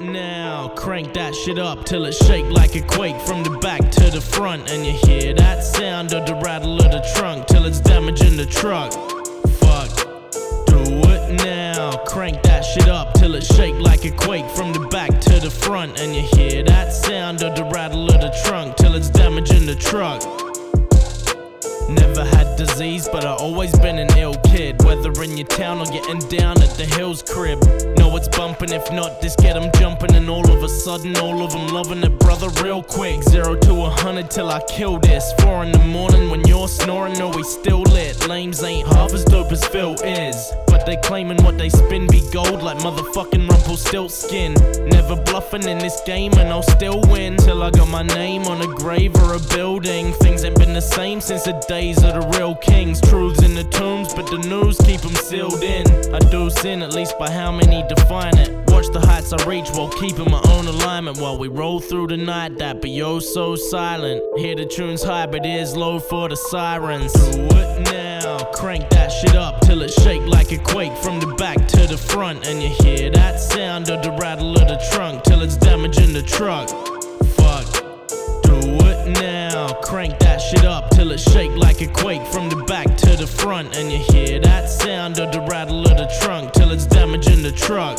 now? Crank that shit up till it shake like a quake from the back to the front. And you hear that sound of the rattle of the trunk till it's damaging the truck. Fuck, do it now. Crank that shit up till it shake like a quake from the back to the front. And you hear that sound of the rattle of the trunk till it's damaging the truck. Never had disease, but I always been an ill kid. Whether in your town or getting down at the Hills crib. Know it's bumping, if not, just get them jumping. And all of a sudden, all of them loving it, brother, real quick. 0 to 100 till I kill this. 4 in the morning when you're snoring, no, we still lit. Lames ain't half as dope as Phil is, but they claiming what they spin be gold like motherfucking Rumpelstiltskin. Never bluffing in this game and I'll still win till I got my name on a grave or a building. Things ain't been the same since the days of the real kings. Truths in the tombs, but the news keep them sealed in. I do sin, at least by how many define it. Watch the heights I reach while keeping my own alignment. While we roll through the night, that be oh so silent. Hear the tunes high, but ears low for the sirens. Do it now, crank that shit up till it shake like a quake from the back to the front. And you hear that sound of the rattle of the trunk till it's damaging the truck. Fuck, do it now. Crank that shit up till it shake like a quake from the back to the front. And you hear that sound of the rattle of the trunk till it's damaging the truck.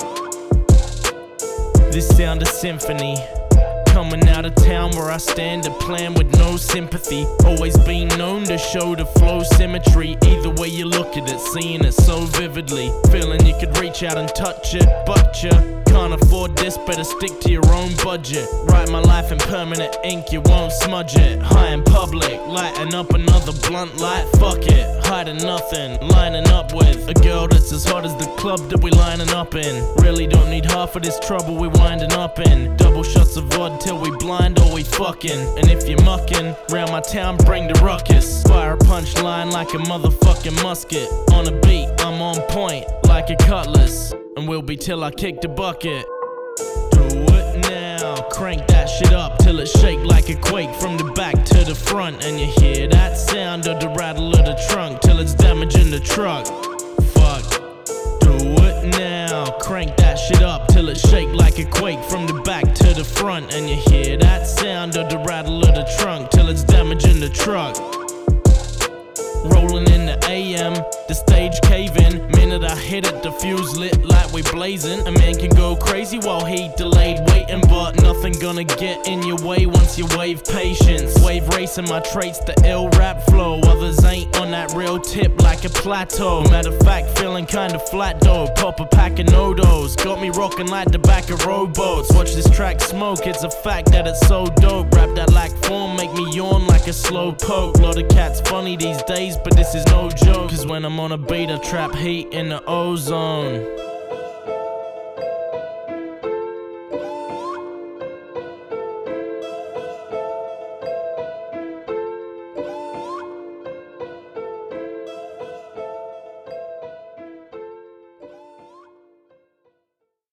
This sound a symphony, coming out of town where I stand a plan with no sympathy. Always been known to show the flow symmetry. Either way you look at it, seeing it so vividly. Feeling you could reach out and touch it, but you can't afford this, better stick to your own budget. Write my life in permanent ink, you won't smudge it. High in public, lighting up another blunt light, fuck it. Hiding nothing, lining up with a girl that's as hot as the club that we lining up in. Really don't need half of this trouble we winding up in. Double shots of vodka till we blind or we fucking. And if you're mucking round my town, bring the ruckus. Fire a punchline like a motherfucking musket. On a beat, I'm on point like a cutlass, and will be till I kick the bucket. Do it now, crank that shit up till it shake like a quake from the back to the front. And you hear that sound of the rattle of the trunk till it's damaging the truck. Fuck, do it now, crank that shit up till it shake like a quake from the back to the front. And you hear that sound of the rattle of the trunk till it's damaging the truck. Rolling in the AM, the stage caving. Minute I hit it, the fuse lit like we blazing. A man can go crazy while he delayed waiting, but nothing gonna get in your way once you wave patience. Wave racing my traits, the ill rap flow. Others ain't on that real tip like a plateau. Matter of fact, feeling kinda flat though. Pop a pack of no-dos, got me rocking like the back of rowboats. Watch this track smoke, it's a fact that it's so dope. Rap that like form, make me yawn like a slow poke. Lot of cats funny these days, but this is no joke. Cause when I'm on a beat I trap heat in the ozone.